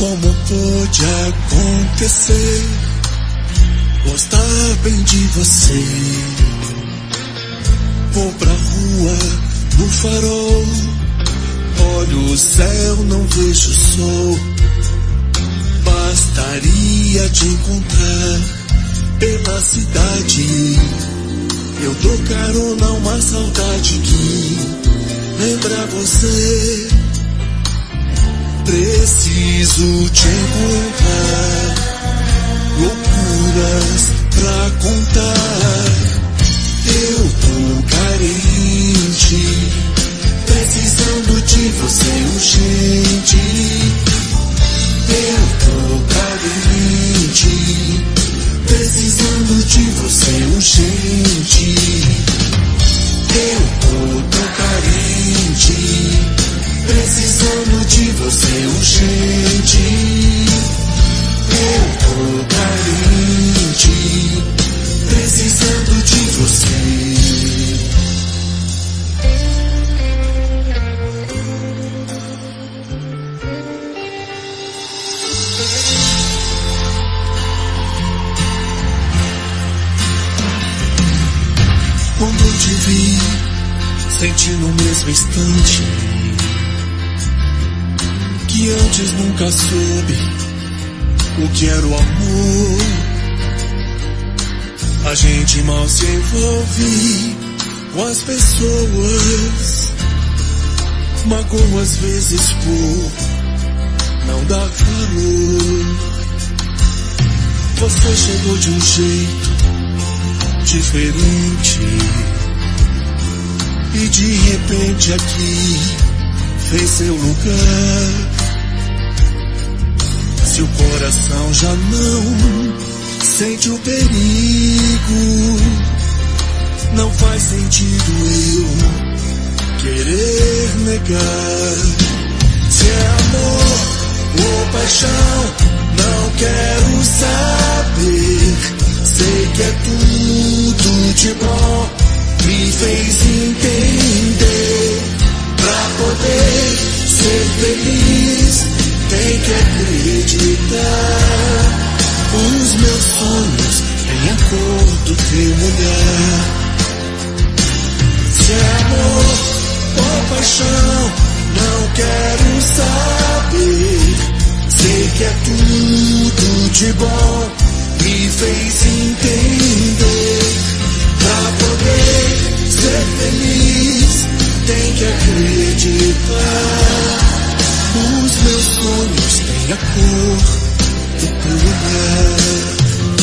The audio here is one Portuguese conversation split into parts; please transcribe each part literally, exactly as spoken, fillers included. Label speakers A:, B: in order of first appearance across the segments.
A: Como pode acontecer gostar bem de você? Vou pra rua no farol, olho o céu, não vejo o sol. Bastaria te encontrar pela cidade, eu dou carona a uma saudade que lembra você. Preciso te encontrar, loucuras pra contar. Eu tô carente, precisando de você urgente. Eu tô carente, precisando de você urgente. Eu tô tão carente, precisando de você urgente. Eu tô carente, precisando de você. Quando eu te vi, senti no mesmo instante que antes nunca soube o que era o amor. A gente mal se envolve com as pessoas, magoa às vezes por não dar valor. Você chegou de um jeito diferente e de repente aqui fez seu lugar. Se o coração já não sente o perigo, não faz sentido eu querer negar. Se é amor ou paixão, não quero saber. Sei que é tudo de bom, me fez entender. Pra poder ser feliz, tem que acreditar. Os meus sonhos têm a cor do teu olhar. Se é amor ou paixão, não quero saber. Sei que é tudo de bom, me fez entender. Pra poder ser feliz, tem que acreditar. Os meus sonhos têm a cor do teu olhar.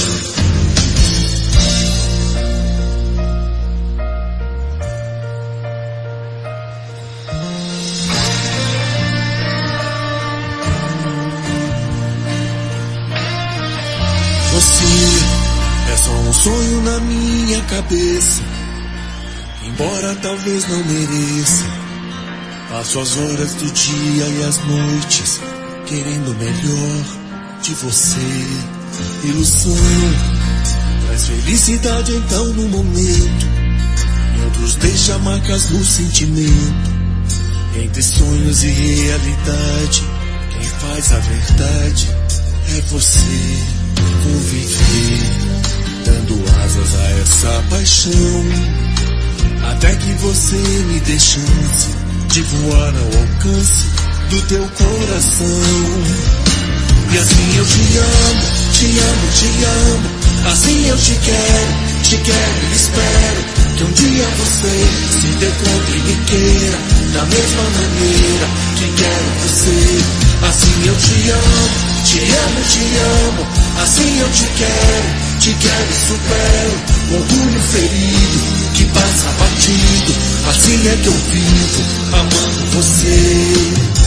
A: Você é só um sonho na minha cabeça, embora talvez não mereça. Passo as horas do dia e as noites querendo o melhor de você. Ilusão traz felicidade então no momento, em outros deixa marcas no sentimento. Entre sonhos e realidade, quem faz a verdade é você. Vou viver dando asas a essa paixão, até que você me dê chance de voar ao alcance do teu coração. E assim eu te amo, te amo, te amo. Assim eu te quero, te quero e espero que um dia você se dê conta e me queira da mesma maneira que quero você. Assim eu te amo, te amo, te amo. Assim eu te quero, te quero e supero o orgulho ferido que passa batido. Assim é que eu vivo amando você.